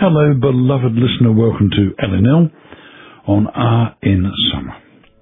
Hello, beloved listener. Welcome to LNL on R in Summer.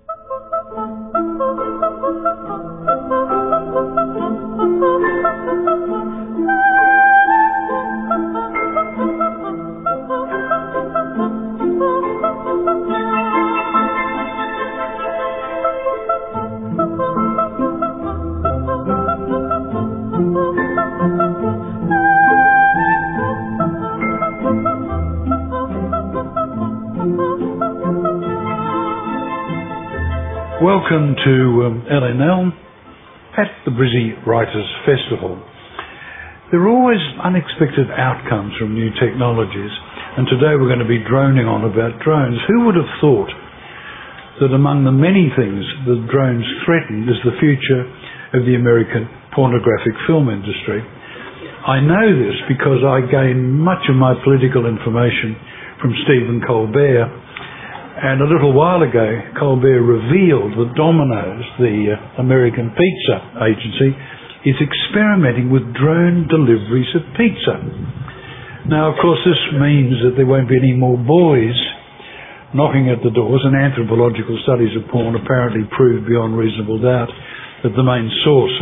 Welcome to LNL at the Brizzy Writers Festival. There are always unexpected outcomes from new technologies, and today we're going to be droning on about drones. Who would have thought that among the many things that drones threaten is the future of the American pornographic film industry? I know this because I gain much of my political information from Stephen Colbert. And a little while ago, Colbert revealed that Domino's, the American pizza agency, is experimenting with drone deliveries of pizza. Now, of course, this means that there won't be any more boys knocking at the doors, and anthropological studies of porn apparently prove beyond reasonable doubt that the main source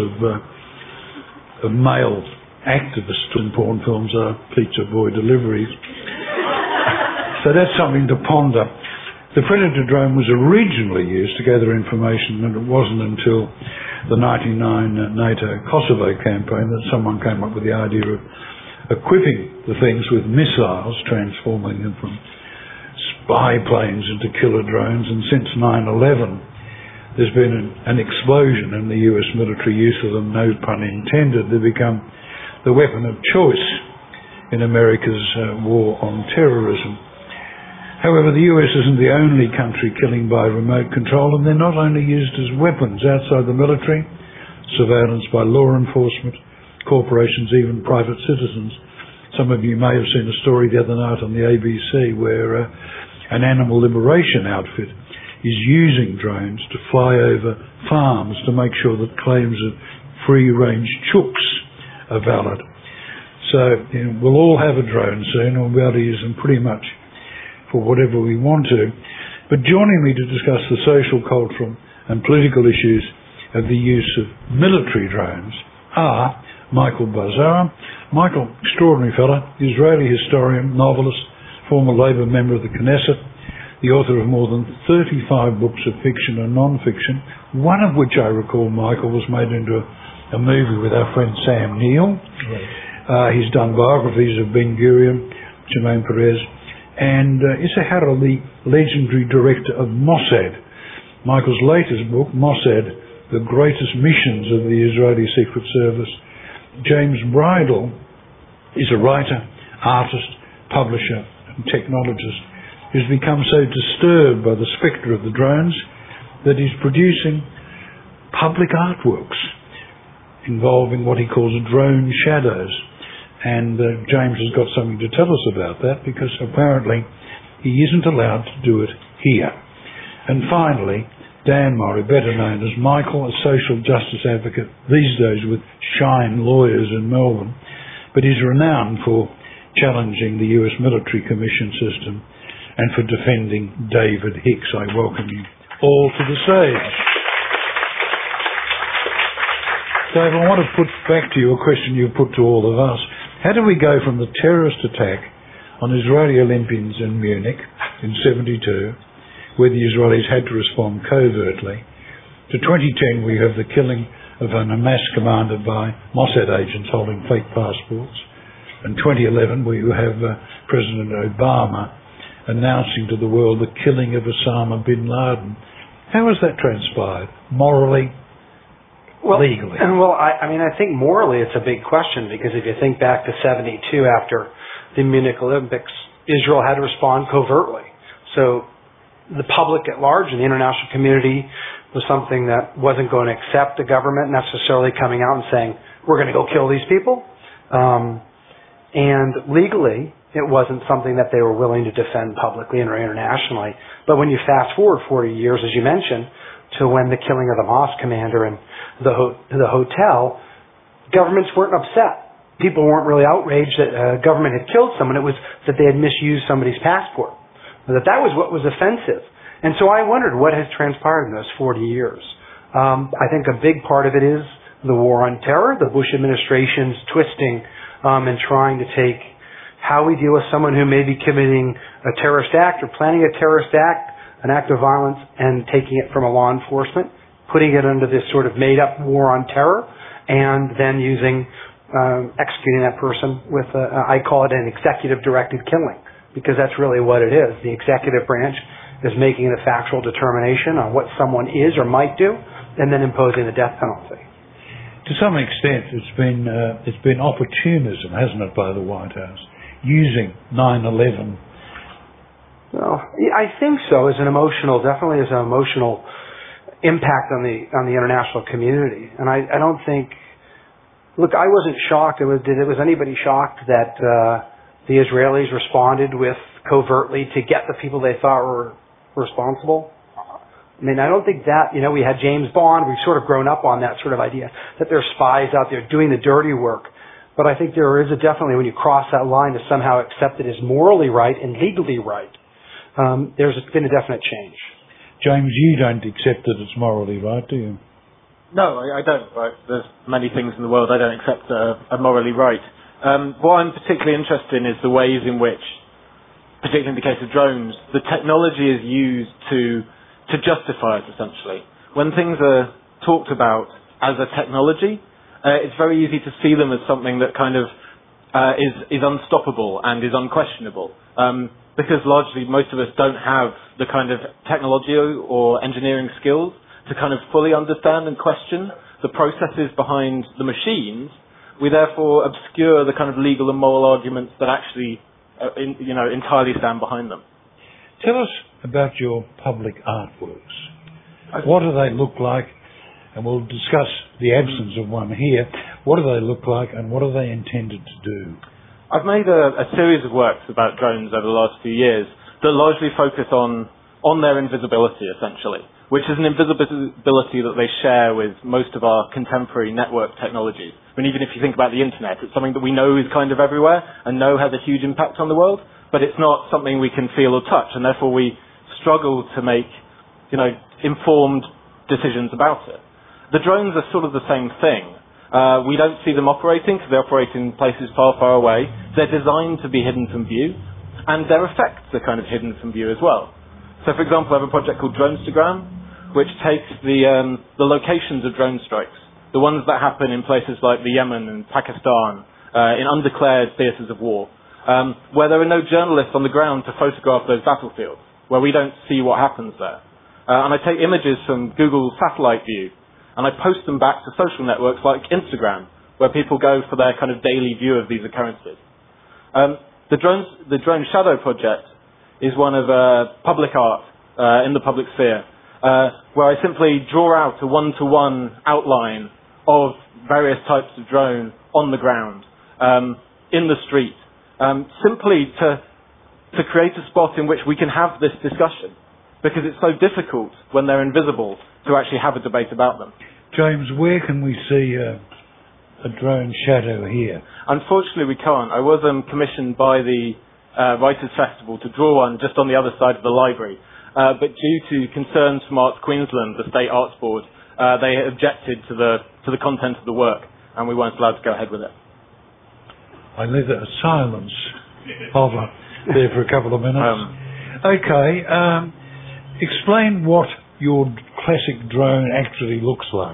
of male activists in porn films are pizza boy deliveries. So that's something to ponder. The Predator drone was originally used to gather information, and it wasn't until the 1999 NATO Kosovo campaign that someone came up with the idea of equipping the things with missiles, transforming them from spy planes into killer drones. And since 9/11, there's been an explosion in the US military use of them, no pun intended. They've become the weapon of choice in America's war on terrorism. However, the US isn't the only country killing by remote control, and they're not only used as weapons outside the military, surveillance by law enforcement, corporations, even private citizens. Some of you may have seen a story the other night on the ABC where an animal liberation outfit is using drones to fly over farms to make sure that claims of free-range chooks are valid. So we'll all have a drone soon, and we'll be able to use them pretty much for whatever we want to. But joining me to discuss the social, cultural and political issues of the use of military drones are Michael Bar-Zahra. Michael, extraordinary fellow, Israeli historian, novelist, former Labour member of the Knesset, the author of more than 35 books of fiction and non-fiction, one of which I recall, Michael, was made into a movie with our friend Sam Neill. Right. He's done biographies of Ben Gurion, Shimon Peres, and Issa Harel, the legendary director of Mossad. Michael's latest book, Mossad, The Greatest Missions of the Israeli Secret Service. James Bridle is a writer, artist, publisher and technologist who's become so disturbed by the spectre of the drones that he's producing public artworks involving what he calls drone shadows. And James has got something to tell us about that, because apparently he isn't allowed to do it here. And finally, Dan Murray, better known as Michael, a social justice advocate these days with Shine Lawyers in Melbourne, but he's renowned for challenging the US military commission system and for defending David Hicks. I welcome you all to the stage. Dave, I want to put back to you a question you put to all of us. How do we go from the terrorist attack on Israeli Olympians in Munich in 1972, where the Israelis had to respond covertly, to 2010 we have the killing of an Hamas commander by Mossad agents holding fake passports, and 2011 we have President Obama announcing to the world the killing of Osama bin Laden. How has that transpired? Morally? Legally? Well, I think morally it's a big question, because if you think back to 1972 after the Munich Olympics, Israel had to respond covertly. So the public at large and the international community was something that wasn't going to accept the government necessarily coming out and saying, we're going to go kill these people. And legally, it wasn't something that they were willing to defend publicly or internationally. But when you fast forward 40 years, as you mentioned, to when the killing of the Hamas commander and the hotel, governments weren't upset. people weren't really outraged that government had killed someone. It was that they had misused somebody's passport. That was what was offensive. And so I wondered what has transpired in those 40 years. I think a big part of it is the war on terror, the Bush administration's twisting and trying to take how we deal with someone who may be committing a terrorist act or planning a terrorist act, an act of violence, and taking it from a law enforcement, putting it under this sort of made-up war on terror, and then executing that person with, I call it an executive-directed killing, because that's really what it is. The executive branch is making a factual determination on what someone is or might do, and then imposing the death penalty. To some extent, it's been opportunism, hasn't it, by the White House, using 9/11? Well, I think so. Definitely as an emotional impact on the international community. And I don't think. Look, I wasn't shocked. Was anybody shocked that the Israelis responded with covertly to get the people they thought were responsible? I mean, I don't think that, we had James Bond. We've sort of grown up on that sort of idea that there's spies out there doing the dirty work. But I think there is definitely, when you cross that line to somehow accept it as morally right and legally right, there's been a definite change. James, you don't accept that it's morally right, do you? No, I don't. Right? There's many things in the world I don't accept are morally right. What I'm particularly interested in is the ways in which, particularly in the case of drones, the technology is used to justify it, essentially. When things are talked about as a technology, it's very easy to see them as something that kind of is unstoppable and is unquestionable. Because largely most of us don't have the kind of technology or engineering skills to kind of fully understand and question the processes behind the machines. We therefore obscure the kind of legal and moral arguments that actually entirely stand behind them. Tell us about your public artworks. What do they look like? And we'll discuss the absence of one here. What do they look like and what are they intended to do? I've made a series of works about drones over the last few years that largely focus on their invisibility, essentially, which is an invisibility that they share with most of our contemporary network technologies. I mean, even if you think about the internet, it's something that we know is kind of everywhere and know has a huge impact on the world, but it's not something we can feel or touch, and therefore we struggle to make, informed decisions about it. The drones are sort of the same thing. We don't see them operating because they operate in places far, far away. They're designed to be hidden from view, and their effects are kind of hidden from view as well. So, for example, I have a project called Dronestagram, which takes the locations of drone strikes, the ones that happen in places like the Yemen and Pakistan, in undeclared theatres of war, where there are no journalists on the ground to photograph those battlefields, where we don't see what happens there. And I take images from Google Satellite View, and I post them back to social networks like Instagram, where people go for their kind of daily view of these occurrences. The Drone Shadow project is one of public art in the public sphere, where I simply draw out a one-to-one outline of various types of drone on the ground, in the street, simply to create a spot in which we can have this discussion, because it's so difficult when they're invisible to actually have a debate about them. James, where can we see a drone shadow here? Unfortunately, we can't. I was commissioned by the Writers' Festival to draw one just on the other side of the library, but due to concerns from Arts Queensland, the State Arts Board, they objected to the content of the work, and we weren't allowed to go ahead with it. I let a silence hover there for a couple of minutes. Okay, explain what your classic drone actually looks like.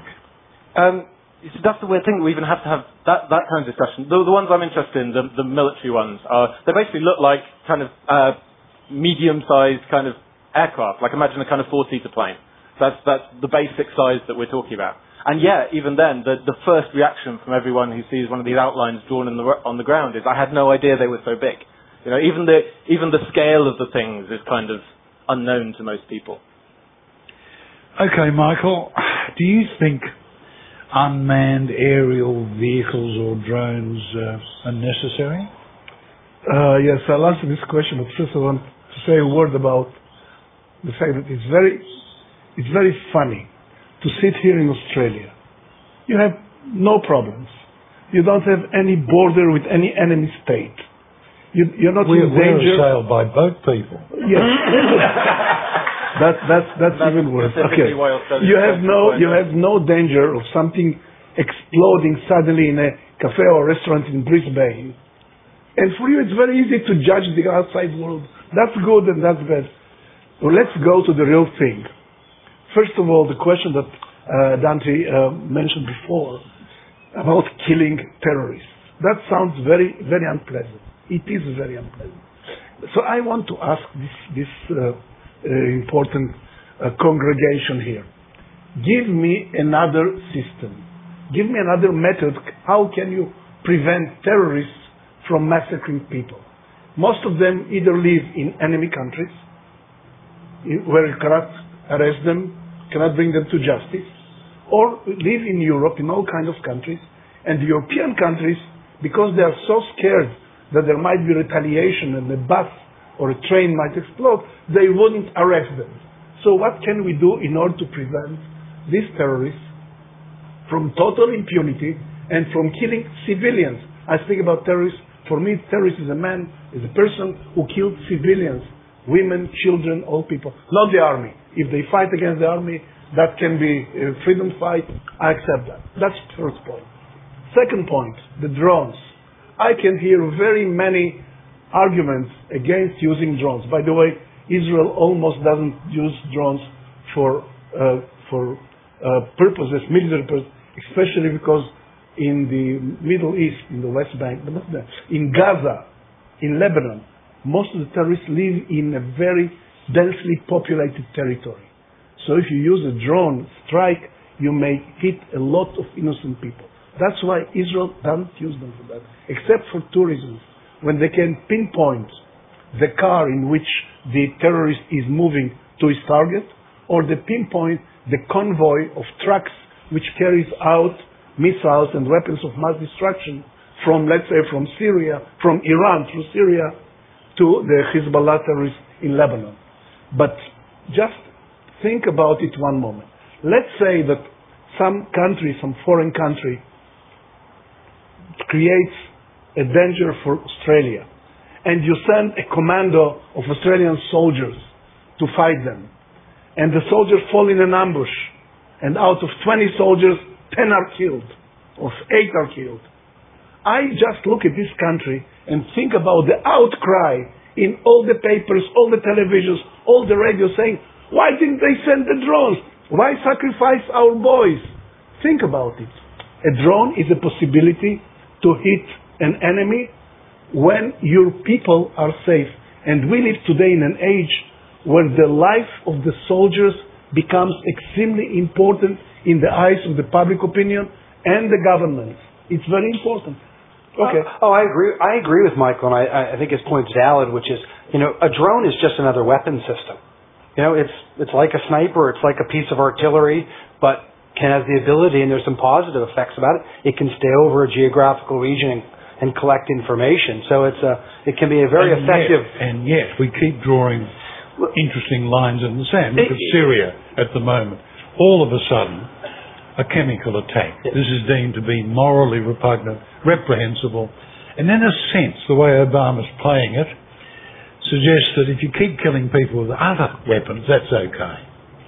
That's the weird thing. We even have to have that kind of discussion. The ones I'm interested in, the military ones, they basically look like kind of medium-sized kind of aircraft. Like imagine a kind of four-seater plane. That's the basic size that we're talking about. And yeah, even then, the first reaction from everyone who sees one of these outlines drawn on the ground is, I had no idea they were so big. Even the scale of the things is kind of unknown to most people. Okay, Michael, do you think unmanned aerial vehicles or drones are necessary? Yes, I'll answer this question, but first I want to say a word about the fact that it's very funny to sit here in Australia. You have no problems. You don't have any border with any enemy state. You're not We're in danger. We're assailed by boat people. Yes. That's even worse. Okay. You have no danger of something exploding suddenly in a cafe or restaurant in Brisbane. And for you, it's very easy to judge the outside world. That's good and that's bad. Well, let's go to the real thing. First of all, the question that Dante mentioned before about killing terrorists. That sounds very, very unpleasant. It is very unpleasant. So I want to ask this important congregation here. Give me another system. Give me another method. How can you prevent terrorists from massacring people? Most of them either live in enemy countries, where you cannot arrest them, cannot bring them to justice, or live in Europe, in all kinds of countries. And the European countries, because they are so scared that there might be retaliation and a bus or a train might explode, they wouldn't arrest them. So what can we do in order to prevent these terrorists from total impunity and from killing civilians? I speak about terrorists. For me, terrorist is a man, is a person who killed civilians, women, children, old people, not the army. If they fight against the army, that can be a freedom fight. I accept that. That's the first point. Second point, the drones. I can hear very many arguments against using drones. By the way, Israel almost doesn't use drones for purposes, military purposes, especially because in the Middle East, in the West Bank, but not there, in Gaza, in Lebanon, most of the terrorists live in a very densely populated territory. So if you use a drone strike, you may hit a lot of innocent people. That's why Israel doesn't use them for that, except for two reasons. When they can pinpoint the car in which the terrorist is moving to his target, or they pinpoint the convoy of trucks which carries out missiles and weapons of mass destruction from, let's say, from Syria, from Iran through Syria to the Hezbollah terrorists in Lebanon. But just think about it one moment. Let's say that some country, some foreign country, creates a danger for Australia, and you send a commando of Australian soldiers to fight them, and the soldiers fall in an ambush, and out of 20 soldiers, 10 are killed, or 8 are killed. I just look at this country and think about the outcry in all the papers, all the televisions, all the radio saying, why didn't they send the drones? Why sacrifice our boys? Think about it. A drone is a possibility to hit an enemy when your people are safe. And we live today in an age where the life of the soldiers becomes extremely important in the eyes of the public opinion and the government. It's very important. Okay. I agree with Michael, and I think his point's valid, which is, a drone is just another weapon system. It's like a sniper, it's like a piece of artillery, but has the ability, and there's some positive effects about it. It can stay over a geographical region and collect information. So it can be a very effective. And yet we keep drawing interesting lines in the sand. Look at Syria at the moment. All of a sudden, a chemical attack. Yes. This is deemed to be morally repugnant, reprehensible. And in a sense, the way Obama's playing it suggests that if you keep killing people with other weapons, that's okay.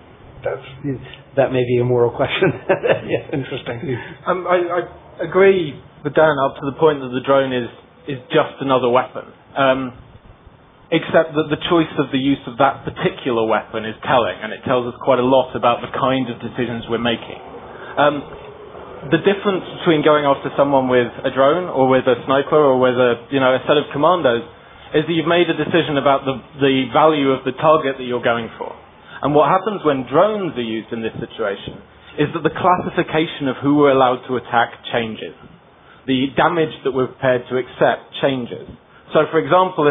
That may be a moral question. Yeah, interesting. I agree with Dan up to the point that the drone is just another weapon. Except that the choice of the use of that particular weapon is telling, and it tells us quite a lot about the kind of decisions we're making. The difference between going after someone with a drone or with a sniper or with a set of commandos is that you've made a decision about the value of the target that you're going for. And what happens when drones are used in this situation is that the classification of who we're allowed to attack changes. The damage that we're prepared to accept changes. So, for example,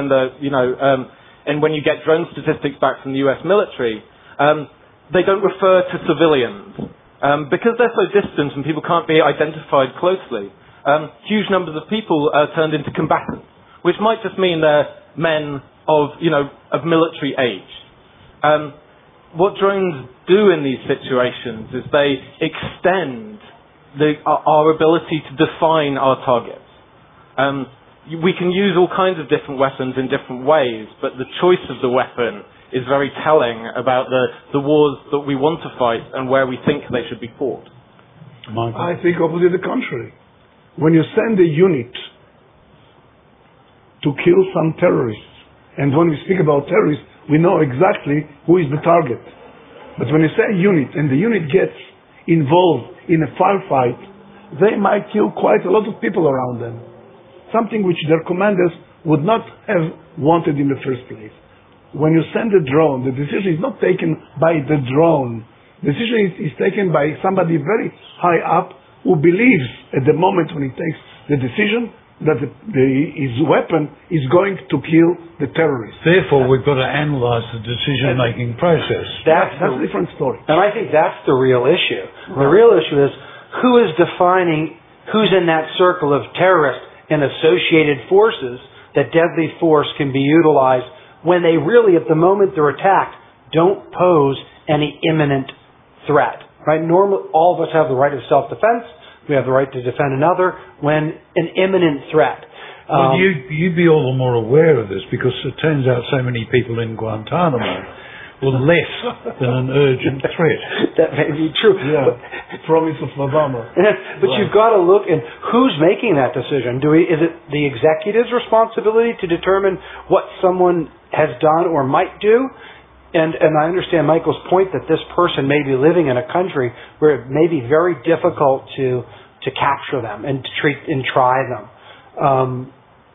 and when you get drone statistics back from the US military, they don't refer to civilians. Because they're so distant and people can't be identified closely, huge numbers of people are turned into combatants, which might just mean they're men of military age. What drones do in these situations is they extend our ability to define our targets. We can use all kinds of different weapons in different ways, but the choice of the weapon is very telling about the wars that we want to fight and where we think they should be fought. I think obviously the contrary. When you send a unit to kill some terrorists, and when we speak about terrorists, we know exactly who is the target. But when you say unit, and the unit gets involved in a firefight, they might kill quite a lot of people around them. Something which their commanders would not have wanted in the first place. When you send a drone, the decision is not taken by the drone. The decision is taken by somebody very high up who believes at the moment when he takes the decision that his weapon is going to kill the terrorists. Therefore, we've got to analyse the decision-making process. That's a different story. And I think that's the real issue. Right. The real issue is who is defining who's in that circle of terrorists and associated forces that deadly force can be utilized when they really, at the moment they're attacked, don't pose any imminent threat. Right? Normally, all of us have the right of self-defense. We have the right to defend another when an imminent threat. Well, you'd be all the more aware of this because it turns out so many people in Guantanamo were less than an urgent threat. That may be true. Yeah, promise of Obama. But you've got to look at who's making that decision. Is it the executive's responsibility to determine what someone has done or might do? And I understand Michael's point that this person may be living in a country where it may be very difficult to capture them and to treat and try them.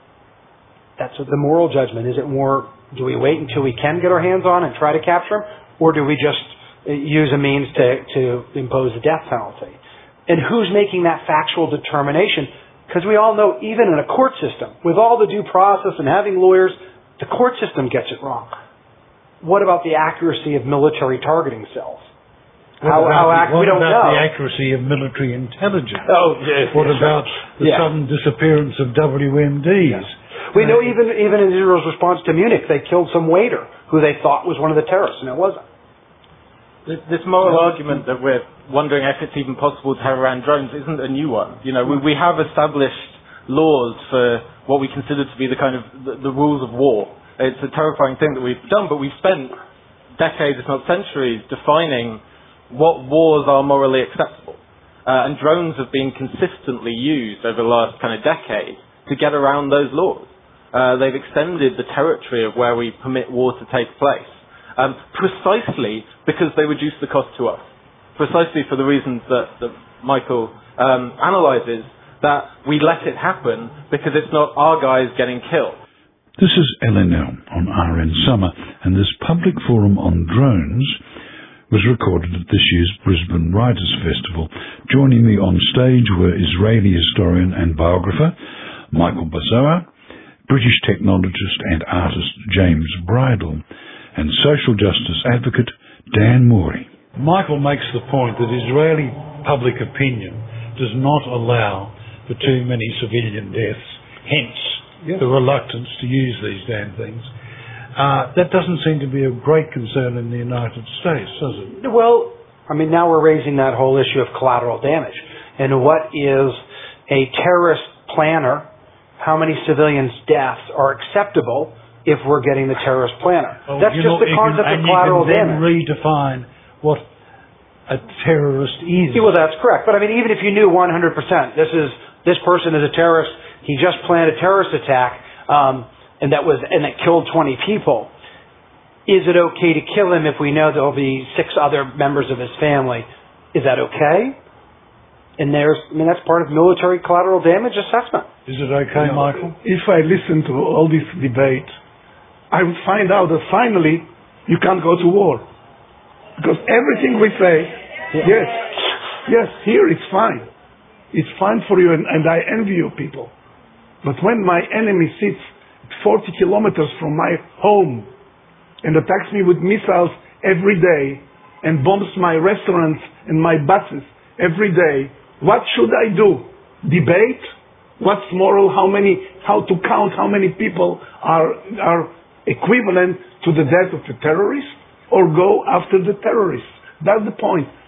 That's the moral judgment. Is it more, do we wait until we can get our hands on and try to capture them? Or do we just use a means to impose a death penalty? And who's making that factual determination? Because we all know, even in a court system, with all the due process and having lawyers, the court system gets it wrong. What about the accuracy of military targeting cells? What about the accuracy of military intelligence? Oh, yes. What about the sudden disappearance of WMDs? Yes. We know even in Israel's response to Munich, they killed some waiter who they thought was one of the terrorists, and it wasn't. This moral argument that we're wondering if it's even possible to have around drones isn't a new one. You know, we have established laws for what we consider to be the kind of the rules of war. It's a terrifying thing that we've done, but we've spent decades, if not centuries, defining what wars are morally acceptable. And drones have been consistently used over the last kind of decade to get around those laws. They've extended the territory of where we permit war to take place, precisely because they reduce the cost to us. Precisely for the reasons that Michael analyses, that we let it happen because it's not our guys getting killed. This is LNL on RN Summer, and this public forum on drones was recorded at this year's Brisbane Writers' Festival. Joining me on stage were Israeli historian and biographer Michael Bazoa, British technologist and artist James Bridle, and social justice advocate Dan Morey. Michael makes the point that Israeli public opinion does not allow for too many civilian deaths, hence the reluctance to use these damn things. That doesn't seem to be a great concern in the United States, does it? Well, I mean, now we're raising that whole issue of collateral damage. And what is a terrorist planner? How many civilians' deaths are acceptable if we're getting the terrorist planner? That's just the concept of collateral damage. And you can then redefine what a terrorist is. Yeah, well, that's correct. But I mean, even if you knew 100%, this person is a terrorist, he just planned a terrorist attack, and that killed 20 people. Is it okay to kill him if we know there will be 6 other members of his family? Is that okay? And that's part of military collateral damage assessment. Is it okay, Michael? If I listen to all this debate, I would find out that finally you can't go to war. Because everything we say, yes, here it's fine. It's fine for you, and I envy you people. But when my enemy sits 40 kilometers from my home and attacks me with missiles every day and bombs my restaurants and my buses every day, what should I do? Debate? What's moral? How to count how many people are equivalent to the death of a terrorist? Or go after the terrorists? That's the point.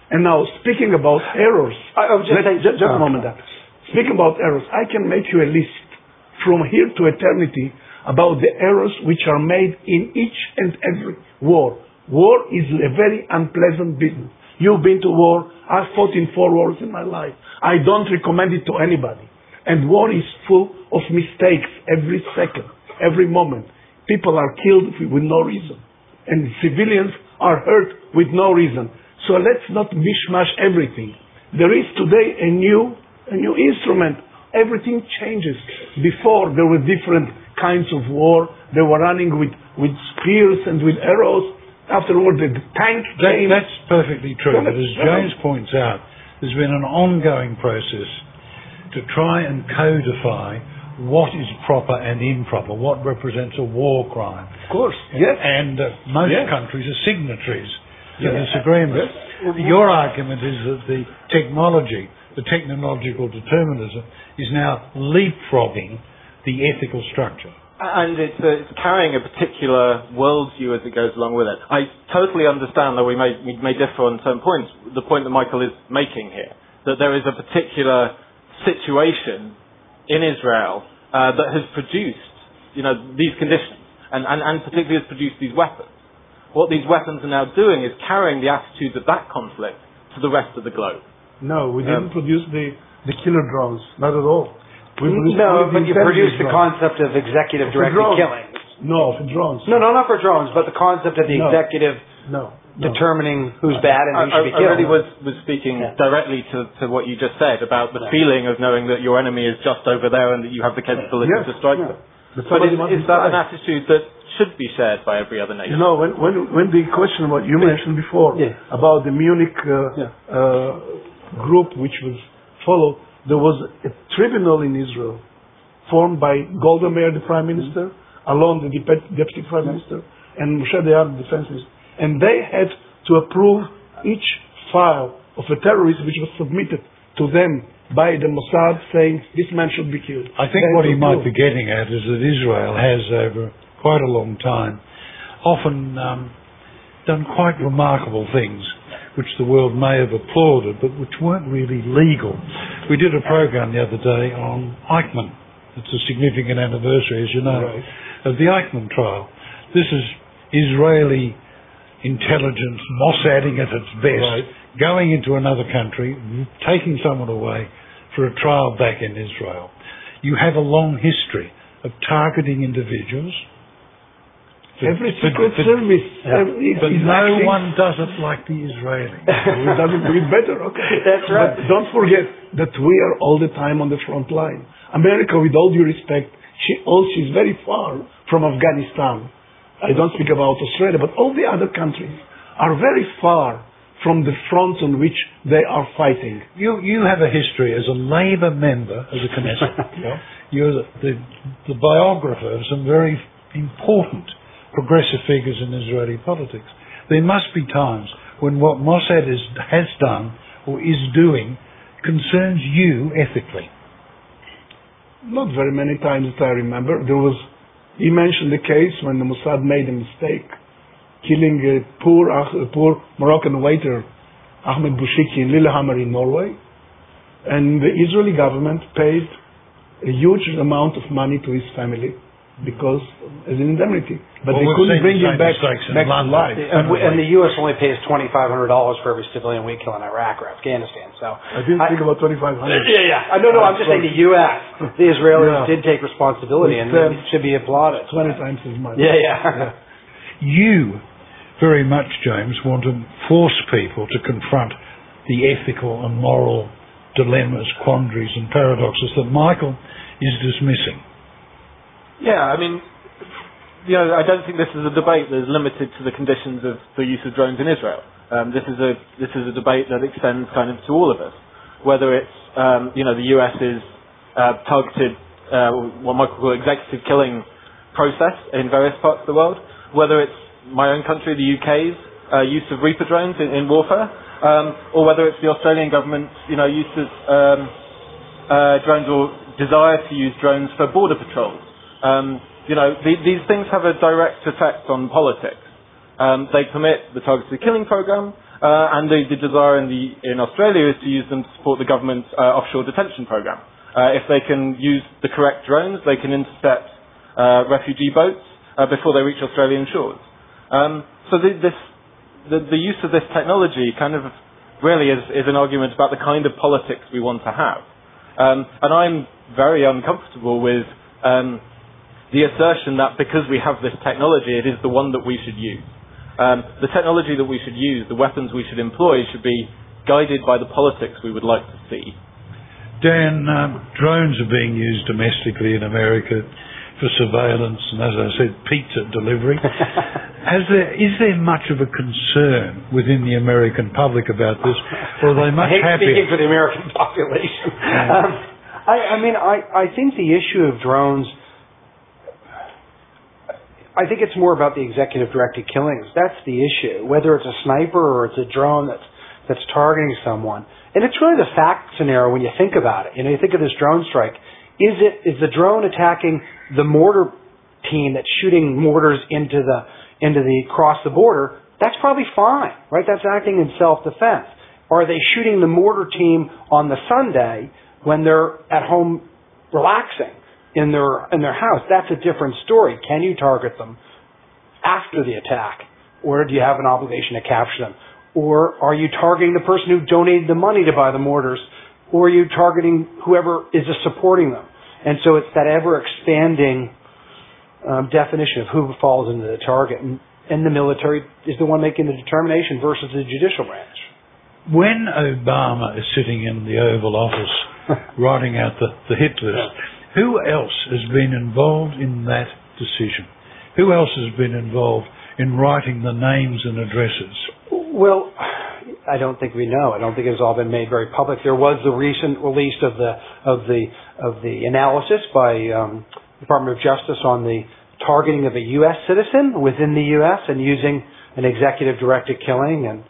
And now, speaking about errors, I would just a moment. Speaking about errors, I can make you a list from here to eternity about the errors which are made in each and every war. War is a very unpleasant business. You've been to war. I've fought in 4 wars in my life. I don't recommend it to anybody. And war is full of mistakes every second, every moment. People are killed with no reason. And civilians are hurt with no reason. So let's not mishmash everything. There is today a new instrument. Everything changes. Before there were different kinds of war. They were running with spears and with arrows. Afterward, the tank came. That's perfectly true. But as James points out, there's been an ongoing process to try and codify what is proper and improper, what represents a war crime. Of course, yes. And most countries are signatories to this agreement. Yes. Your argument is that the technological determinism is now leapfrogging the ethical structure. And it's carrying a particular worldview as it goes along with it. I totally understand that we may differ on certain points. The point that Michael is making here, that there is a particular situation in Israel that has produced, these conditions, and particularly has produced these weapons. What these weapons are now doing is carrying the attitudes of that conflict to the rest of the globe. No, we didn't produce the killer drones, not at all. But you produced the concept of executive directed killings. No, for drones. No, not for drones, but the concept of the executive determining who's bad and who should be killed. I really was speaking directly to what you just said about the feeling of knowing that your enemy is just over there and that you have the capability to strike them. But is that an attitude that should be shared by every other nation? When the question what you mentioned before about the Munich group which was followed, there was a tribunal in Israel formed by Golda Meir, the Prime Minister, along the Deputy Prime Minister, and Moshe Dayan, the Defense Minister. And they had to approve each file of a terrorist which was submitted to them by the Mossad saying this man should be killed. I think what he might be getting at is that Israel has over quite a long time often done quite remarkable things which the world may have applauded but which weren't really legal. We did a program the other day on Eichmann. It's a significant anniversary, as you know, of the Eichmann trial. This is Israeli intelligence, Mossading at its best, going into another country, taking someone away for a trial back in Israel. You have a long history of targeting individuals. Every secret service. But no one does it like the Israelis. We doesn't do it better, okay. That's right. But don't forget that we are all the time on the front line. America, with all due respect, she's very far from Afghanistan. I don't speak about Australia, but all the other countries are very far from the front on which they are fighting. You have a history as a Labour member of the Knesset. You're the biographer of some very important progressive figures in Israeli politics. There must be times when what Mossad has done or is doing concerns you ethically. Not very many times that I remember. He mentioned the case when the Mossad made a mistake, killing a poor Moroccan waiter, Ahmed Bouchiki, in Lillehammer in Norway. And the Israeli government paid a huge amount of money to his family because as an indemnity. But they couldn't bring him back to life. And the U.S. only pays $2,500 for every civilian we kill in Iraq or Afghanistan. So I didn't think about $2,500. No, I'm just saying the U.S. The Israelis did take responsibility and it should be applauded. 20 times as much. You very much, James, want to force people to confront the ethical and moral dilemmas, quandaries and paradoxes that Michael is dismissing. I mean, I don't think this is a debate that is limited to the conditions of the use of drones in Israel. This is a debate that extends kind of to all of us. Whether it's the US's targeted what Michael called executive killing process in various parts of the world, whether it's my own country, the UK's use of Reaper drones in warfare, or whether it's the Australian government's use of drones or desire to use drones for border patrols. These things have a direct effect on politics. They permit the targeted killing program, And the desire in Australia is to use them to support the government's offshore detention program. If they can use the correct drones, they can intercept refugee boats before they reach Australian shores. So the use of this technology kind of really is an argument about the kind of politics we want to have. And I'm very uncomfortable with the assertion that because we have this technology, it is the one that we should use. The technology that we should use, the weapons we should employ, should be guided by the politics we would like to see. Dan, drones are being used domestically in America for surveillance and, as I said, pizza delivery. Is there much of a concern within the American public about this, or are they much happier? I hate speaking for the American population. I think the issue of drones, I think it's more about the executive-directed killings. That's the issue, whether it's a sniper or it's a drone that's targeting someone. And it's really the fact scenario when you think about it. You think of this drone strike. Is the drone attacking the mortar team that's shooting mortars into the across the border? That's probably fine, right? That's acting in self-defense. Or are they shooting the mortar team on the Sunday when they're at home relaxing in their house? That's a different story. Can you target them after the attack, or do you have an obligation to capture them? Or are you targeting the person who donated the money to buy the mortars? Or are you targeting whoever is supporting them? And so it's that ever-expanding definition of who falls into the target. And the military is the one making the determination versus the judicial branch. When Obama is sitting in the Oval Office writing out the hit list, who else has been involved in that decision? Who else has been involved in writing the names and addresses? Well, I don't think we know. I don't think it's all been made very public. There was the recent release of the analysis by Department of Justice on the targeting of a U.S. citizen within the U.S. and using an executive-directed killing, and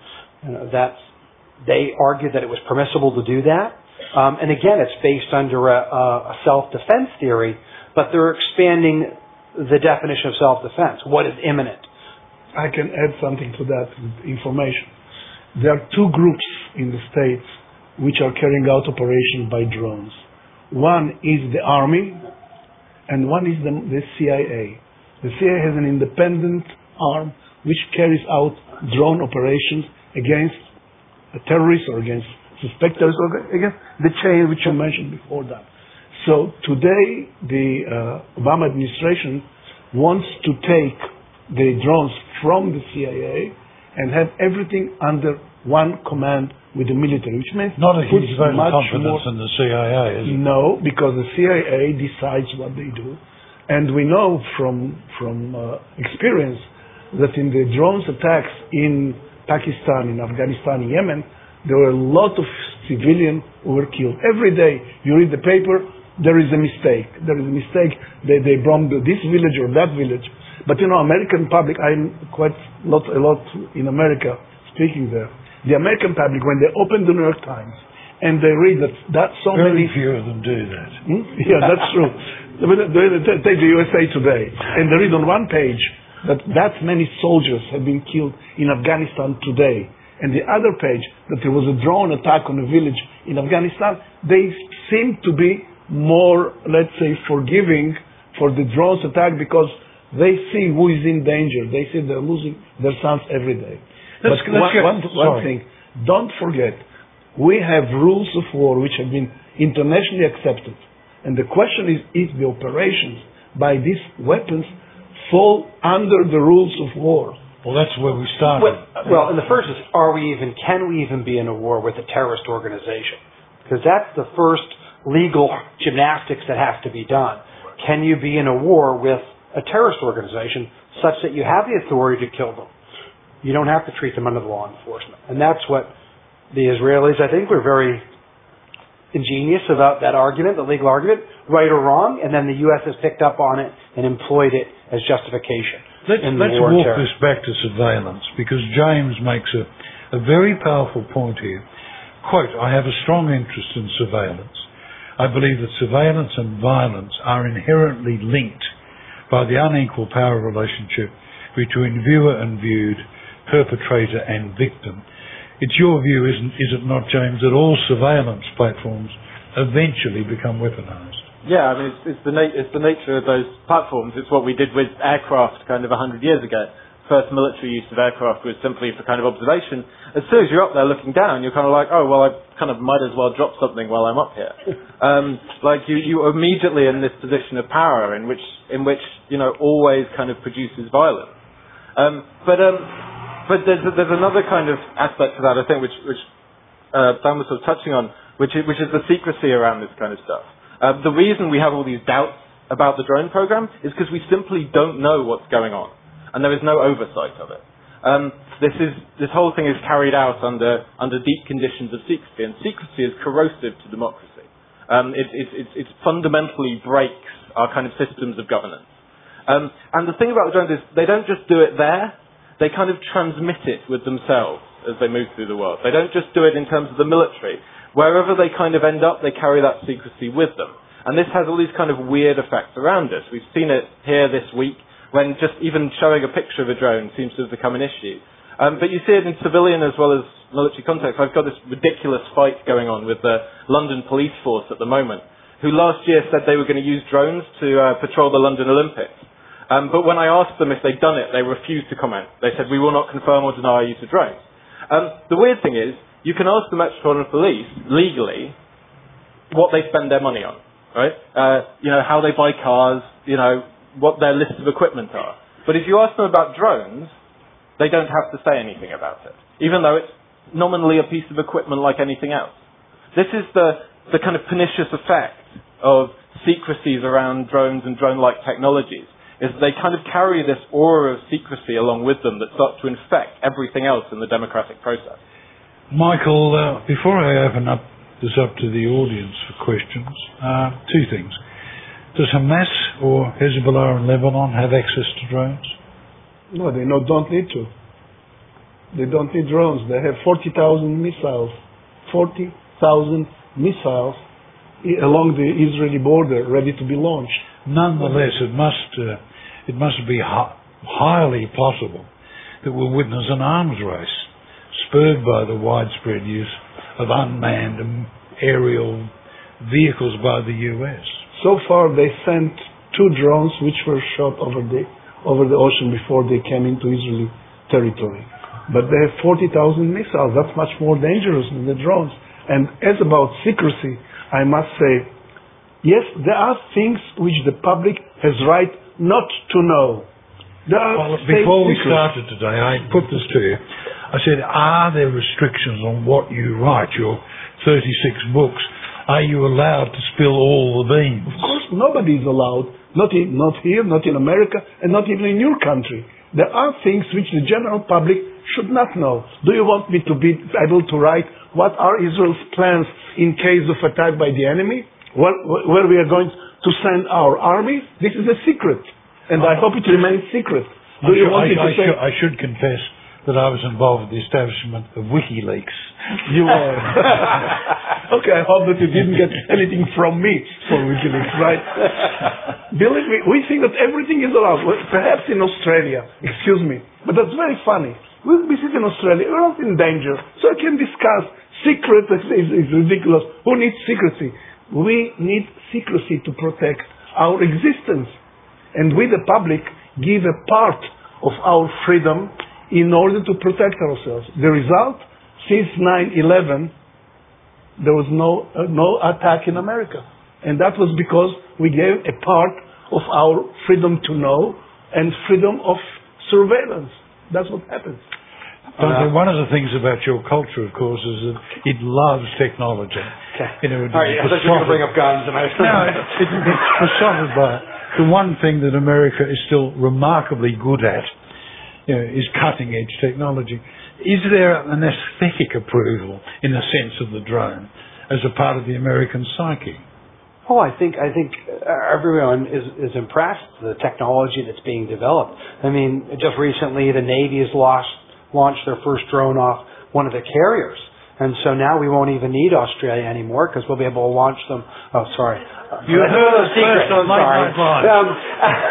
they argued that it was permissible to do that. And again, it's based under a self-defense theory, but they're expanding the definition of self-defense. What is imminent? I can add something to that information. There are two groups in the States which are carrying out operations by drones. One is the Army, and one is the CIA. The CIA has an independent arm which carries out drone operations against terrorists or against suspect terrorists or against the chain which you mentioned before that. So today the Obama administration wants to take the drones from the CIA and have everything under one command with the military, which means not a huge vote of confidence in the CIA, is it? No, because the CIA decides what they do, and we know from experience that in the drones attacks in Pakistan, in Afghanistan, in Yemen, there were a lot of civilians who were killed. Every day you read the paper, there is a mistake. There is a mistake. They bombed this village or that village. But American public, I'm quite a lot in America speaking there. The American public, when they open the New York Times and they read that so very many... few of them do that. Yeah, that's true. Take the USA Today, and they read on one page that many soldiers have been killed in Afghanistan today. And the other page, that there was a drone attack on a village in Afghanistan, they seem to be more, let's say, forgiving for the drones attack because they see who is in danger. They see they're losing their sons every day. But one thing, don't forget, we have rules of war which have been internationally accepted. And the question is the operations by these weapons fall under the rules of war? Well, that's where we started. Well, and the first is, can we even be in a war with a terrorist organization? Because that's the first legal gymnastics that has to be done. Can you be in a war with a terrorist organization such that you have the authority to kill them? You don't have to treat them under the law enforcement. And that's what the Israelis, I think, were very ingenious about that argument, the legal argument, right or wrong, and then the U.S. has picked up on it and employed it as justification. Let's walk this back to surveillance, because James makes a very powerful point here. Quote, I have a strong interest in surveillance. I believe that surveillance and violence are inherently linked by the unequal power relationship between viewer and viewed, perpetrator and victim. it's your view, is it not, James, that all surveillance platforms eventually become weaponized? Yeah, I mean, it's the nature of those platforms. It's what we did with aircraft kind of 100 years ago. First military use of aircraft was simply for kind of observation. As soon as you're up there looking down, you're kind of like, oh, well, I kind of might as well drop something while I'm up here. Like you immediately in this position of power in which always kind of produces violence. But there's another kind of aspect to that, I think, which Dan was sort of touching on, which is the secrecy around this kind of stuff. The reason we have all these doubts about the drone program is because we simply don't know what's going on. And there is no oversight of it. This whole thing is carried out under deep conditions of secrecy, and secrecy is corrosive to democracy. It fundamentally breaks our kind of systems of governance. And the thing about the drones is they don't just do it there, they kind of transmit it with themselves as they move through the world. They don't just do it in terms of the military. Wherever they kind of end up, they carry that secrecy with them. And this has all these kind of weird effects around us. We've seen it here this week, when just even showing a picture of a drone seems to have become an issue. But you see it in civilian as well as military context. I've got this ridiculous fight going on with the London police force at the moment, who last year said they were going to use drones to patrol the London Olympics. But when I asked them if they'd done it, they refused to comment. They said, we will not confirm or deny our use of drones. The weird thing is, you can ask the Metropolitan Police, legally, what they spend their money on, right? How they buy cars, what their list of equipment are. But if you ask them about drones, they don't have to say anything about it, even though it's nominally a piece of equipment like anything else. This is the kind of pernicious effect of secrecies around drones and drone-like technologies, is that they kind of carry this aura of secrecy along with them that starts to infect everything else in the democratic process. Michael, before I open this up to the audience for questions, two things. Does Hamas or Hezbollah in Lebanon have access to drones? No, they don't need to. They don't need drones. They have 40,000 missiles. 40,000 missiles along the Israeli border ready to be launched. Nonetheless, it must be highly possible that we'll witness an arms race spurred by the widespread use of unmanned aerial vehicles by the US. So far, they sent 2 drones which were shot over the ocean before they came into Israeli territory. But they have 40,000 missiles. That's much more dangerous than the drones. And as about secrecy, I must say, yes, there are things which the public has right not to know. Before we started today, I put this to you. I said, are there restrictions on what you write, your 36 books? Are you allowed to spill all the beans? Of course, nobody is allowed. Not here, not in America, and not even in your country. There are things which the general public should not know. Do you want me to be able to write what are Israel's plans in case of attack by the enemy? Where we are going to send our army? This is a secret. And I hope it remains secret. I should confess that I was involved with the establishment of WikiLeaks. You were. Okay, I hope that you didn't get anything from me for WikiLeaks, right? Believe me, we think that everything is allowed. Perhaps in Australia, excuse me, but that's very funny. We sit in Australia, we're not in danger, so I can discuss. Secret is ridiculous. Who needs secrecy? We need secrecy to protect our existence. And we, the public, give a part of our freedom in order to protect ourselves. The result, since 9/11, there was no attack in America. And that was because we gave a part of our freedom to know and freedom of surveillance. That's what happens. One of the things about your culture, of course, is that it loves technology. Okay. I thought you were going to bring up guns. No, it's besotted by it. The one thing that America is still remarkably good at is cutting-edge technology. Is there an aesthetic approval, in the sense of the drone, as a part of the American psyche? Oh, I think everyone is impressed with the technology that's being developed. I mean, just recently the Navy has launched their first drone off one of the carriers. And so now we won't even need Australia anymore because we'll be able to launch them. Oh, sorry. You heard us first. I'm sorry.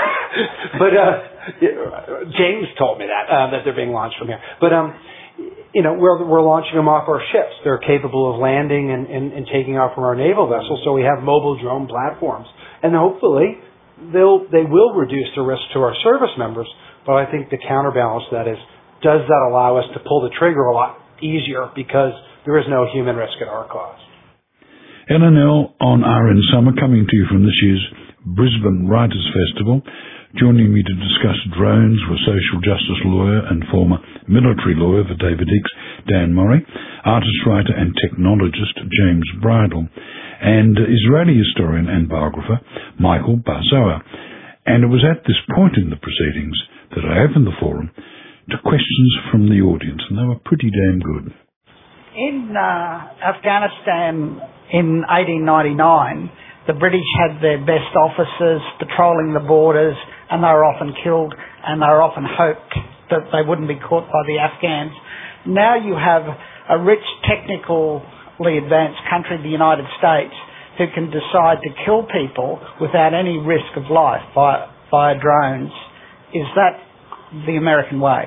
But James told me that they're being launched from here. But we're launching them off our ships. They're capable of landing and taking off from our naval vessels, so we have mobile drone platforms. And hopefully, they will reduce the risk to our service members, but I think the counterbalance to that is, does that allow us to pull the trigger a lot easier because there is no human risk at our cost? LNL on RN Summer, coming to you from this year's Brisbane Writers' Festival. Joining me to discuss drones were social justice lawyer and former military lawyer for David Hicks, Dan Murray, artist, writer and technologist James Bridle, and Israeli historian and biographer Michael Bar-Zohar. And it was at this point in the proceedings that I opened the forum to questions from the audience, and they were pretty damn good. In Afghanistan in 1899, the British had their best officers patrolling the borders, and they were often killed, and they were often hoped that they wouldn't be caught by the Afghans. Now you have a rich, technically advanced country, the United States, who can decide to kill people without any risk of life via drones. Is that the American way?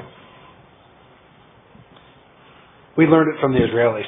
We learned it from the Israelis.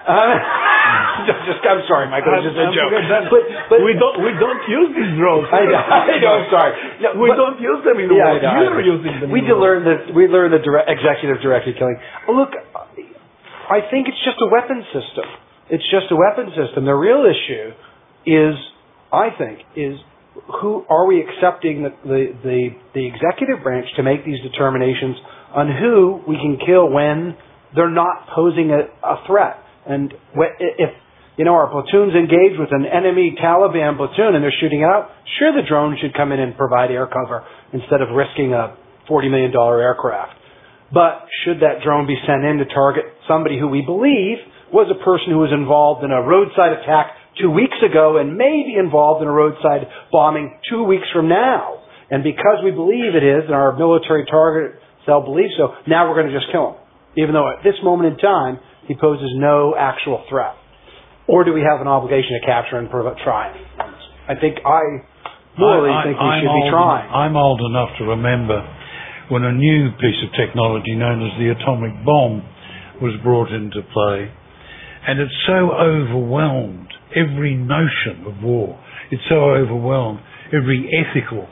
I'm sorry, Michael. It's just a joke. But we don't use these drones. I know. I'm sorry. No, we don't use them in the world. You're using them. We learned the executive directed killing. Look, I think it's just a weapon system. It's just a weapon system. The real issue is, I think, who are we accepting the executive branch to make these determinations on who we can kill when they're not posing a threat. And if, our platoon's engaged with an enemy Taliban platoon and they're shooting it out, sure, the drone should come in and provide air cover instead of risking a $40 million aircraft. But should that drone be sent in to target somebody who we believe was a person who was involved in a roadside attack 2 weeks ago and may be involved in a roadside bombing 2 weeks from now? And because we believe it is, and our military target cell believes so, now we're going to just kill him, even though at this moment in time, he poses no actual threat. Or do we have an obligation to capture and try? I think we should be trying. I'm old enough to remember when a new piece of technology known as the atomic bomb was brought into play, and it so overwhelmed every notion of war. It so overwhelmed every ethical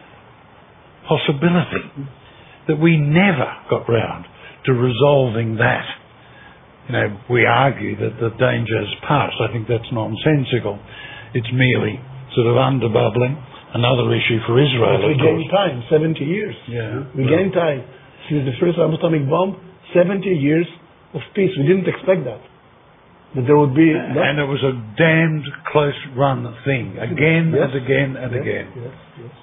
possibility that we never got round to resolving that. We argue that the danger has passed. I think that's nonsensical. It's merely sort of underbubbling. Another issue for Israel, we gained time, 70 years. Yeah. We gained time. Since the first atomic bomb, 70 years of peace. We didn't expect that. That there would be... And it was a damned close run thing. Again and again and again. Yes.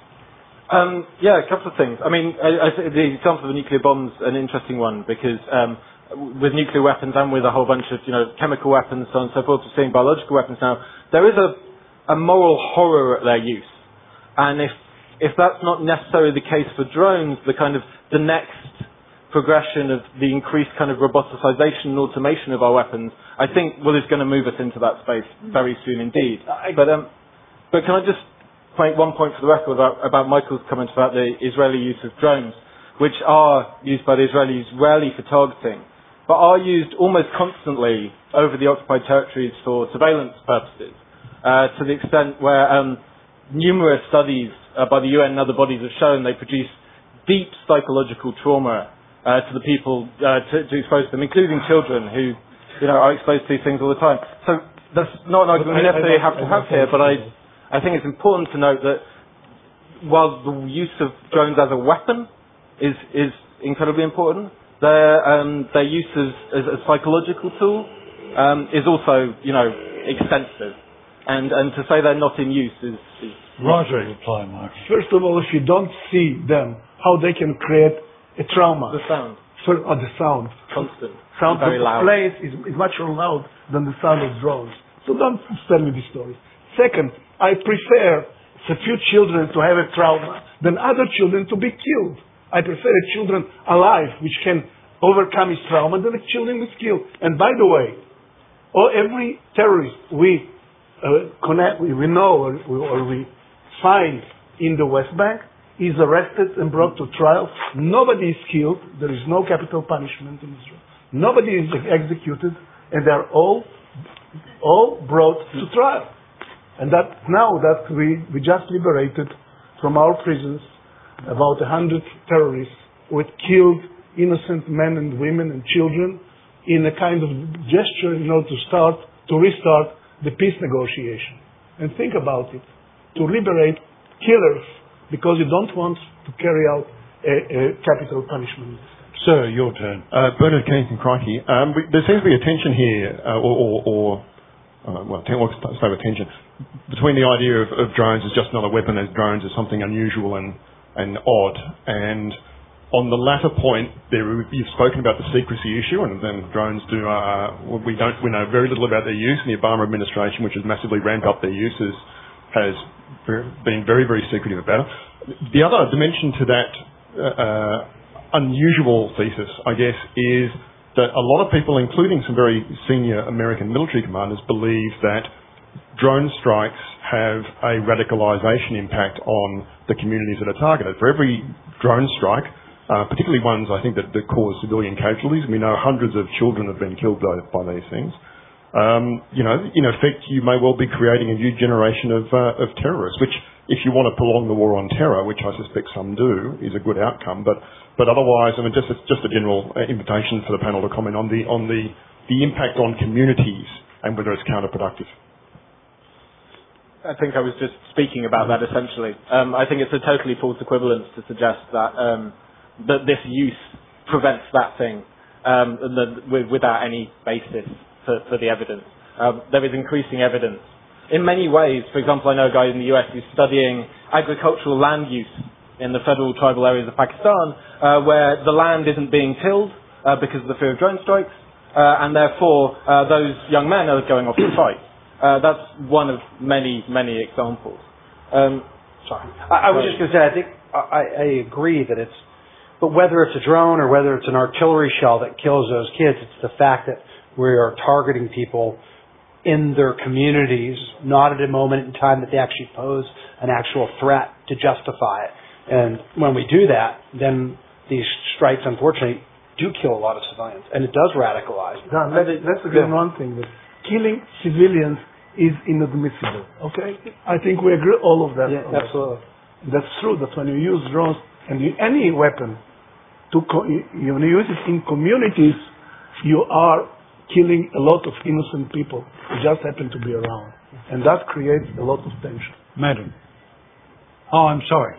A couple of things. I mean, the example of the nuclear bomb's an interesting one because... with nuclear weapons and with a whole bunch of, chemical weapons, so on and so forth, we're seeing biological weapons now, there is a moral horror at their use. And if that's not necessarily the case for drones, the next progression of the increased kind of roboticization and automation of our weapons, I think, is going to move us into that space very soon indeed. But can I just make one point for the record about Michael's comments about the Israeli use of drones, which are used by the Israelis rarely for targeting, but are used almost constantly over the occupied territories for surveillance purposes, to the extent where numerous studies by the UN and other bodies have shown they produce deep psychological trauma to the people to expose them, including children who are exposed to these things all the time. So that's not an argument we necessarily have to have here, but I think it's important to note that while the use of drones as a weapon is incredibly important, their use as a psychological tool is also, extensive. And to say they're not in use is Roger, reply, Mark. First of all, if you don't see them, how they can create a trauma. The sound. The sound. Constant. Sound very loud. Place is much more loud than the sound of drones. So don't tell me this story. Second, I prefer a few children to have a trauma than other children to be killed. I prefer children alive, which can overcome his trauma, than the children with killed. And by the way, every terrorist we know or we find in the West Bank is arrested and brought to trial. Nobody is killed. There is no capital punishment in Israel. Nobody is executed, and they're all brought to trial. And that now that we just liberated from our prisons about 100 terrorists who had killed innocent men and women and children in a kind of gesture in order to restart the peace negotiation. And think about it, to liberate killers because you don't want to carry out a capital punishment. Sir, your turn. Bernard Kennington Crikey. There seems to be a tension here, tension between the idea of drones as just another weapon, as drones as something unusual and odd. And on the latter point, you've spoken about the secrecy issue, and then drones we know very little about their use, and the Obama administration, which has massively ramped up their uses, has been very, very secretive about it. The other dimension to that unusual thesis, I guess, is that a lot of people, including some very senior American military commanders, believe that drone strikes have a radicalisation impact on the communities that are targeted. For every drone strike, particularly ones I think that cause civilian casualties, we know hundreds of children have been killed by these things. In effect, you may well be creating a new generation of terrorists, which, if you want to prolong the war on terror, which I suspect some do, is a good outcome. But otherwise, I mean, just a general invitation for the panel to comment on the impact on communities and whether it's counterproductive. I think I was just speaking about that essentially. I think it's a totally false equivalence to suggest that that this use prevents that thing without any basis for the evidence. There is increasing evidence. In many ways, for example, I know a guy in the US who's studying agricultural land use in the federal tribal areas of Pakistan, where the land isn't being tilled because of the fear of drone strikes, and therefore those young men are going off to fight. That's one of many, many examples. Sorry. I was just going to say, I think I agree that but whether it's a drone or whether it's an artillery shell that kills those kids, it's the fact that we are targeting people in their communities, not at a moment in time that they actually pose an actual threat to justify it. And when we do that, then these strikes, unfortunately, do kill a lot of civilians, and it does radicalize. Don, let's agree on one thing, that killing civilians is inadmissible, okay? I think we agree all of that. Yeah, absolutely. That's true, that when you use drones and any weapon, when you use it in communities, you are killing a lot of innocent people who just happen to be around. And that creates a lot of tension. Madam. Oh, I'm sorry.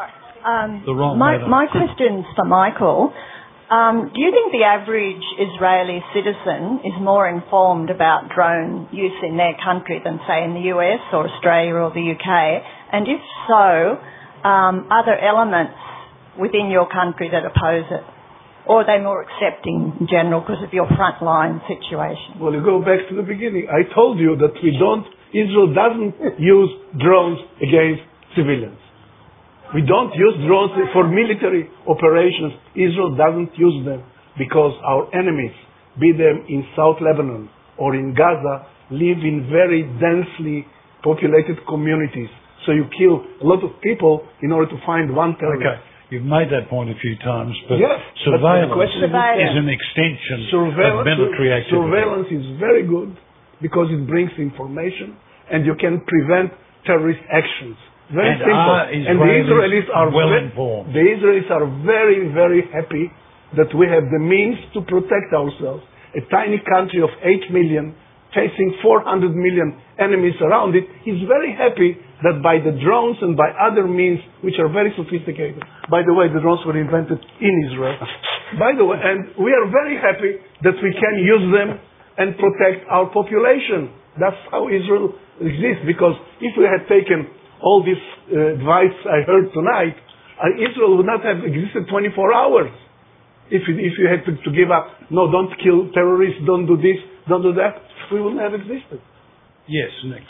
My question's for Michael. Do you think the average Israeli citizen is more informed about drone use in their country than, say, in the US or Australia or the UK? And if so, are there elements within your country that oppose it? Or are they more accepting in general because of your frontline situation? Well, you go back to the beginning. I told you that Israel doesn't use drones against civilians. We don't use drones for military operations. Israel doesn't use them because our enemies, be them in South Lebanon or in Gaza, live in very densely populated communities. So you kill a lot of people in order to find one terrorist. Okay. You've made that point a few times, but yes, surveillance is an extension of military activity. Surveillance is very good because it brings information and you can prevent terrorist actions. Very simple. And the Israelis are well-informed. The Israelis are very, very happy that we have the means to protect ourselves. A tiny country of 8 million facing 400 million enemies around it is very happy that by the drones and by other means, which are very sophisticated. By the way, the drones were invented in Israel. By the way, and we are very happy that we can use them and protect our population. That's how Israel exists, because if we had taken all this advice I heard tonight, Israel would not have existed 24 hours. If you had to give up, no, don't kill terrorists, don't do this, don't do that, we wouldn't have existed. Yes, next.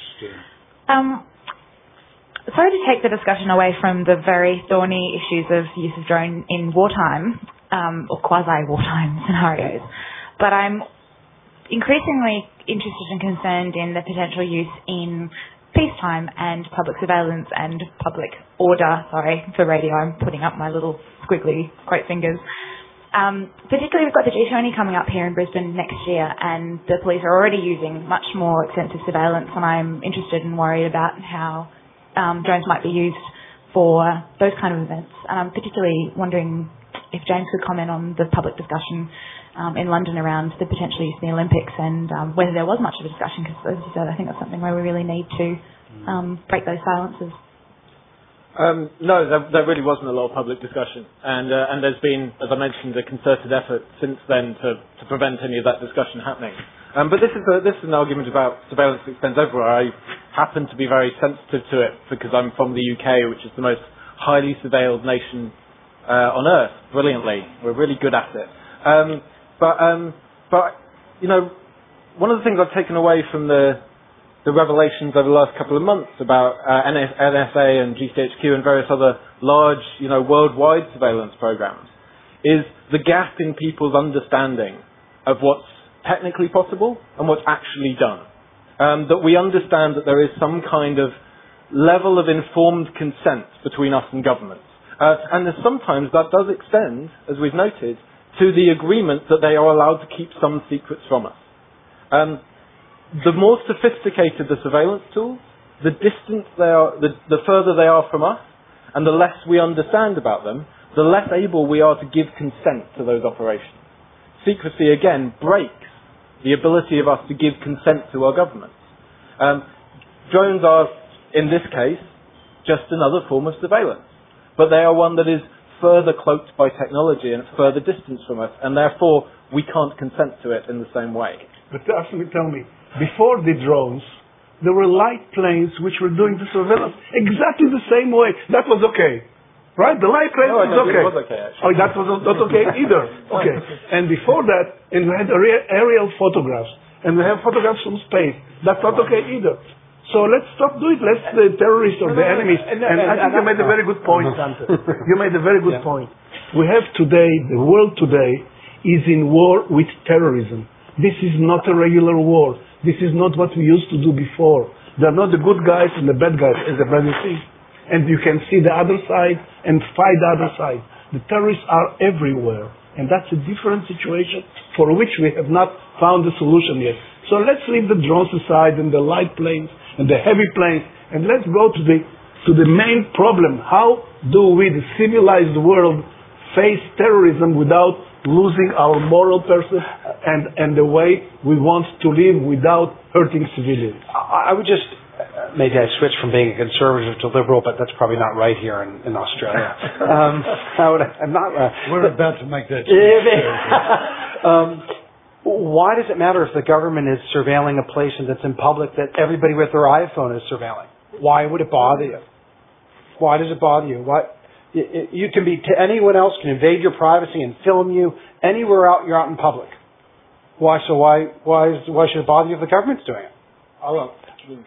Sorry to take the discussion away from the very thorny issues of use of drone in wartime, or quasi-wartime scenarios, but I'm increasingly interested and concerned in the potential use in peacetime and public surveillance and public order. Sorry, for radio I'm putting up my little squiggly quote fingers. Particularly, we've got the G20 coming up here in Brisbane next year, and the police are already using much more extensive surveillance, and I'm interested and worried about how drones might be used for those kind of events. And I'm particularly wondering if James could comment on the public discussion in London around the potential use of the Olympics and whether there was much of a discussion, because as you said, I think that's something where we really need to break those silences. No, there really wasn't a lot of public discussion, and there's been, as I mentioned, a concerted effort since then to prevent any of that discussion happening. But this is an argument about surveillance that extends everywhere. I happen to be very sensitive to it because I'm from the UK, which is the most highly surveilled nation on Earth. Brilliantly, we're really good at it. But you know, one of the things I've taken away from the revelations over the last couple of months about NSA and GCHQ and various other large, worldwide surveillance programs is the gap in people's understanding of what's technically possible and what's actually done. That we understand that there is some kind of level of informed consent between us and governments. And sometimes that does extend, as we've noted, to the agreement that they are allowed to keep some secrets from us. The more sophisticated the surveillance tools, the distance they are, the further they are from us, and the less we understand about them, the less able we are to give consent to those operations. Secrecy, again, breaks the ability of us to give consent to our governments. Drones are, in this case, just another form of surveillance. But they are one that is further cloaked by technology and further distance from us, and therefore we can't consent to it in the same way. But actually, tell me, before the drones, there were light planes which were doing the surveillance exactly the same way. That was okay, right? The light plane was okay. It was okay, actually. Oh, that was not okay either. Okay. And before that, and we had aerial photographs, and we have photographs from space. That's not okay either. So let's stop doing it. Let's the terrorists or the enemies. And I think you made a very good point, Sante. You made a very good point. We have today, the world today is in war with terrorism. This is not a regular war. This is not what we used to do before. They're not the good guys and the bad guys, as everybody sees. And you can see the other side and fight the other side. The terrorists are everywhere. And that's a different situation for which we have not found a solution yet. So let's leave the drones aside and the light planes and the heavy planes, and let's go to the main problem. How do we, the civilized world, face terrorism without losing our moral person and the way we want to live without hurting civilians? I would just, maybe I switch from being a conservative to liberal, but that's probably not right here in Australia. We're about to make that why does it matter if the government is surveilling a place that's in public that everybody with their iPhone is surveilling? Why would it bother you? Why does it bother you? You can be, anyone else can invade your privacy and film you anywhere you're out in public. Why should it bother you if the government's doing it?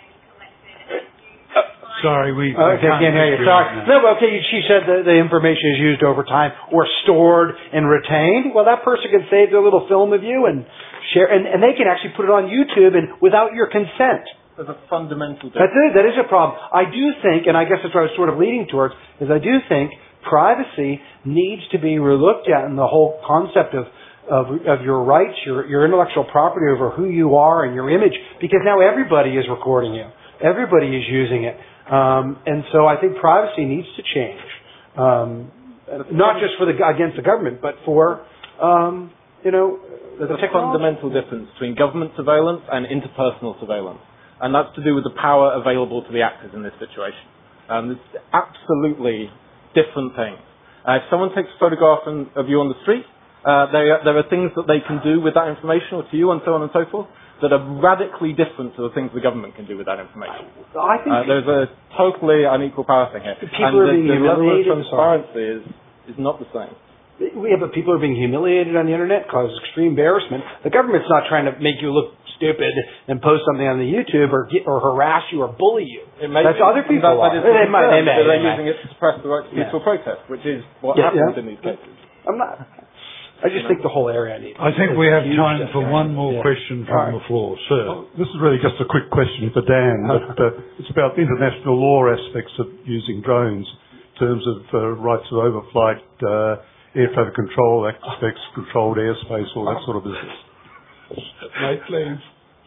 Sorry, we can't hear you. Sorry. No, okay, she said that the information is used over time or stored and retained. Well, that person can save their little film of you and share, and they can actually put it on YouTube and without your consent. There's a fundamental difference. That is a problem. I do think, and I guess that's what I was sort of leading towards, is I do think privacy needs to be relooked at in the whole concept of your rights, your intellectual property over who you are and your image, because now everybody is recording you. Everybody is using it. And so I think privacy needs to change. Not just against the government, but for, there's a fundamental difference between government surveillance and interpersonal surveillance. And that's to do with the power available to the actors in this situation. It's absolutely different things. If someone takes a photograph of you on the street, there are things that they can do with that information, or to you, and so on and so forth, that are radically different to the things the government can do with that information. I think there's a totally unequal power thing here. People are being humiliated. The level of transparency is not the same. Yeah, but people are being humiliated on the internet, cause extreme embarrassment. The government's not trying to make you look stupid and post something on the YouTube or harass you or bully you. That's other people. They may. They're using it to suppress the right to peaceful protest, which is what happens in these cases. I just think the whole area needs. I think we have time for one more question from the floor. Sir. This is really just a quick question for Dan, but it's about the international law aspects of using drones in terms of rights of overflight, air traffic control, aspects, controlled airspace, all that sort of business. My planes.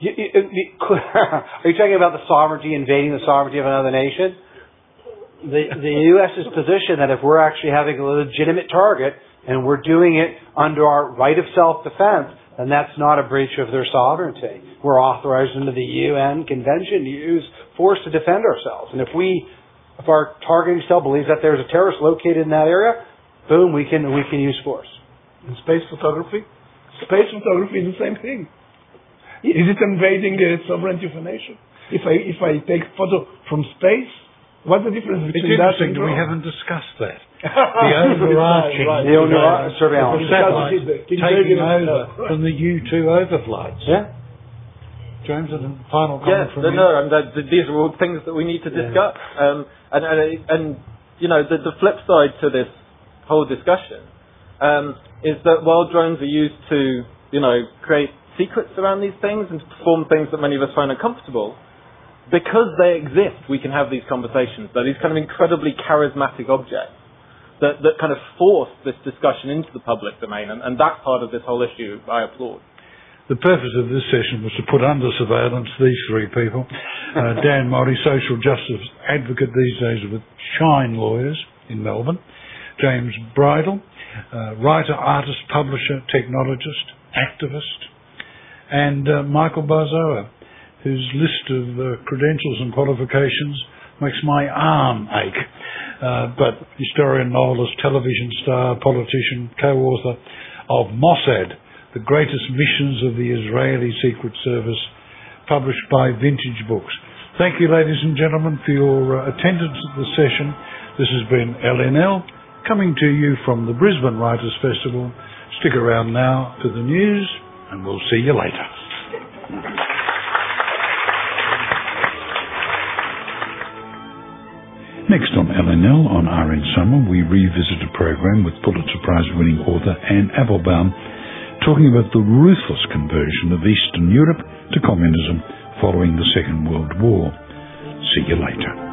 Are you talking about the sovereignty, invading the sovereignty of another nation? The U.S.'s position that if we're actually having a legitimate target and we're doing it under our right of self-defense, then that's not a breach of their sovereignty. We're authorized under the UN Convention to use force to defend ourselves. And if our targeting cell believes that there's a terrorist located in that area, boom, we can use force. And space photography? Space photography is the same thing. Is it invading the sovereignty of a nation? If I take photo from space, what's the difference between that and we haven't discussed that. The overarching surveillance satellite taking over from the U-2 overflights. Yeah. James, a final comment from you? No, these are all things that we need to discuss. And you know, the flip side to this whole discussion is that while drones are used to, you know, create secrets around these things and to perform things that many of us find uncomfortable, because they exist, we can have these conversations. They're these kind of incredibly charismatic objects that kind of force this discussion into the public domain, and that part of this whole issue I applaud. The purpose of this session was to put under surveillance these three people. Dan Murray, social justice advocate these days with Shine Lawyers in Melbourne. James Bridle, writer, artist, publisher, technologist, activist. And Michael Barzoa, whose list of credentials and qualifications makes my arm ache. But historian, novelist, television star, politician, co-author of Mossad, the greatest missions of the Israeli Secret Service, published by Vintage Books. Thank you, ladies and gentlemen, for your attendance at the session. This has been LNL, coming to you from the Brisbane Writers' Festival. Stick around now for the news, and we'll see you later. Next on LNL on RN Summer, we revisit a program with Pulitzer Prize-winning author Anne Applebaum, talking about the ruthless conversion of Eastern Europe to communism following the Second World War. See you later.